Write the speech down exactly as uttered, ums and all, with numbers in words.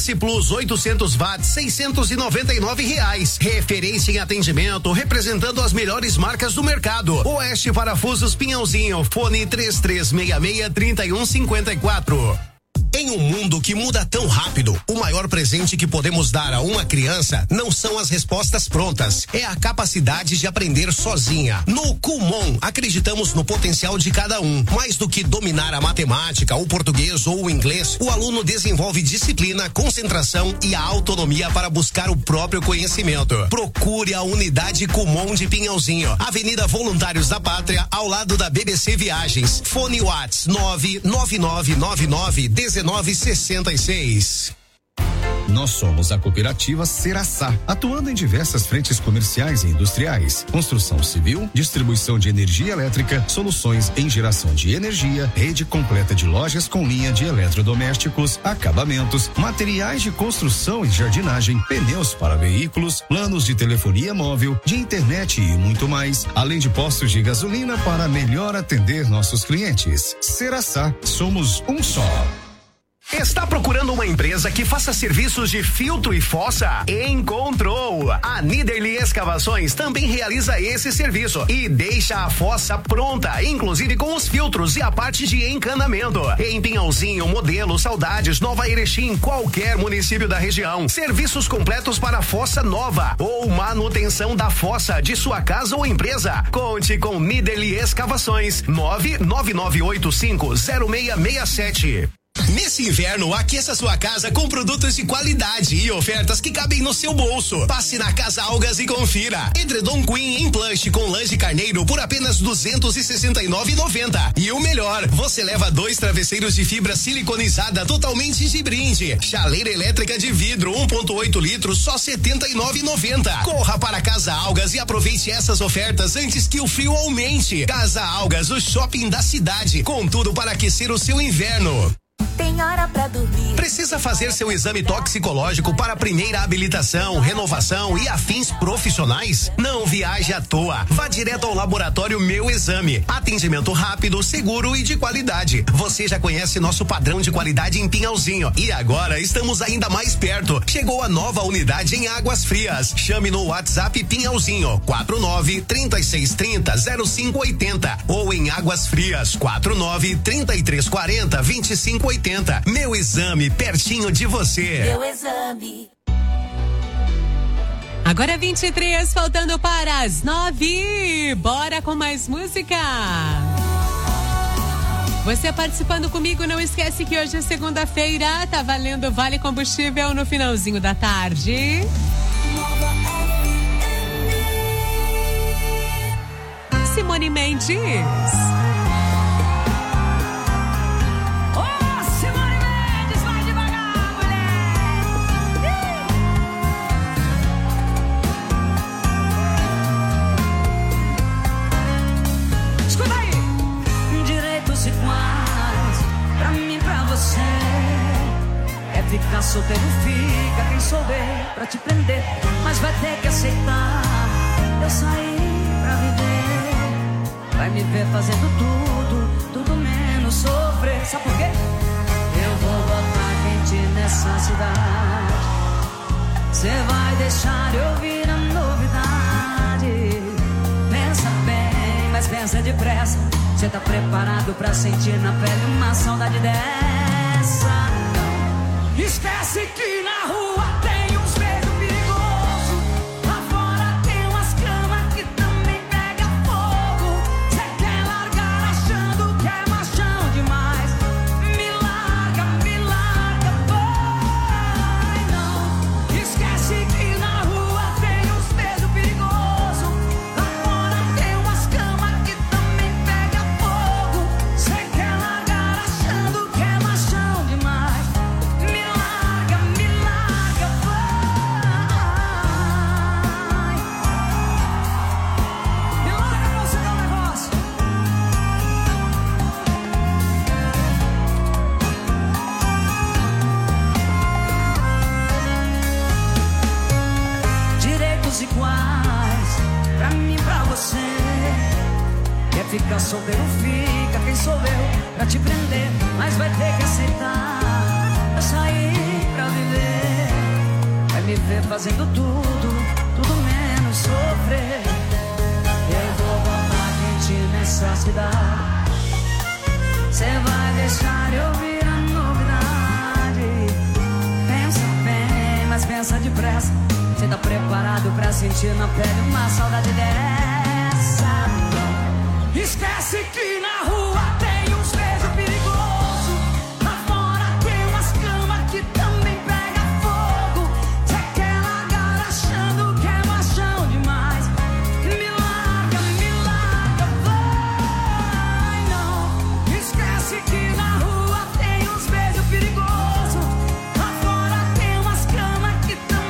S Plus oitocentos watts, seiscentos e noventa e nove reais. Referência em atendimento, representando as melhores marcas do mercado. Oeste Parafusos Pinhalzinho, fone três três seis seis, três um cinco quatro. Em um mundo que muda tão rápido, o maior presente que podemos dar a uma criança não são as respostas prontas, é a capacidade de aprender sozinha. No Kumon, acreditamos no potencial de cada um. Mais do que dominar a matemática, o português ou o inglês, o aluno desenvolve disciplina, concentração e a autonomia para buscar o próprio conhecimento. Procure a unidade Kumon de Pinhalzinho, Avenida Voluntários da Pátria, ao lado da B B C Viagens. Fone Whats nove nove nove nove nove um nove seis seis. Nós somos a cooperativa Seraçá, atuando em diversas frentes comerciais e industriais, construção civil, distribuição de energia elétrica, soluções em geração de energia, rede completa de lojas com linha de eletrodomésticos, acabamentos, materiais de construção e jardinagem, pneus para veículos, planos de telefonia móvel, de internet e muito mais, além de postos de gasolina para melhor atender nossos clientes. Seraçá, somos um só. Está procurando uma empresa que faça serviços de filtro e fossa? Encontrou! A Niederli Escavações também realiza esse serviço e deixa a fossa pronta, inclusive com os filtros e a parte de encanamento. Em Pinhalzinho, Modelo, Saudades, Nova Erechim, qualquer município da região. Serviços completos para fossa nova ou manutenção da fossa de sua casa ou empresa. Conte com Niederli Escavações. nove nove nove oito cinco zero seis seis sete. Nesse inverno, aqueça sua casa com produtos de qualidade e ofertas que cabem no seu bolso. Passe na Casa Algas e confira. Edredom Queen em plush com lã de carneiro por apenas duzentos e sessenta e nove reais e noventa centavos. E o melhor, você leva dois travesseiros de fibra siliconizada totalmente de brinde. Chaleira elétrica de vidro um ponto oito litros, só setenta e nove reais e noventa centavos. Corra para Casa Algas e aproveite essas ofertas antes que o frio aumente. Casa Algas, o shopping da cidade, com tudo para aquecer o seu inverno. Tem hora pra dormir. Precisa fazer seu exame toxicológico para primeira habilitação, renovação e afins profissionais? Não viaje à toa. Vá direto ao laboratório Meu Exame. Atendimento rápido, seguro e de qualidade. Você já conhece nosso padrão de qualidade em Pinhalzinho e agora estamos ainda mais perto. Chegou a nova unidade em Águas Frias. Chame no WhatsApp Pinhalzinho quatro nove três seis três zero zero cinco oito zero ou em Águas Frias quatro nove três três quatro zero vinte e cinco oitenta. Meu Exame, pertinho de você. Meu Exame. Agora vinte e três, faltando para as nove. Bora com mais música. Você participando comigo, não esquece que hoje é segunda-feira, tá valendo Vale Combustível no finalzinho da tarde. Simone Mendes. Ficar solteiro fica, quem souber pra te prender, mas vai ter que aceitar. Eu saí pra viver, vai me ver fazendo tudo, tudo menos sofrer. Sabe por quê? Eu vou botar quente nessa cidade. Cê vai deixar eu ouvir a novidade. Pensa bem, mas pensa depressa. Cê tá preparado pra sentir na pele uma saudade dessa? Esquece que na rua tem uns beijos perigosos. Lá fora tem umas camas que também pega fogo. Cê quer largar achando que é machão demais. Me larga, me larga, vai não. Esquece que na rua tem uns beijos perigosos. Lá fora tem umas camas que também pega fogo. Cê quer largar achando que é machão demais. Iguais, pra mim, pra você. Quer ficar solteiro, fica, quem sou eu pra te prender, mas vai ter que aceitar. Eu saí pra viver. viver fazendo tudo, tudo menos sofrer. Eu vou botar quente nessa cidade. Cê vai deixar eu ouvir a novidade. Pensa bem, mas pensa depressa. Cê tá preparado pra sentir na pele uma saudade dessa? Esquece que na rua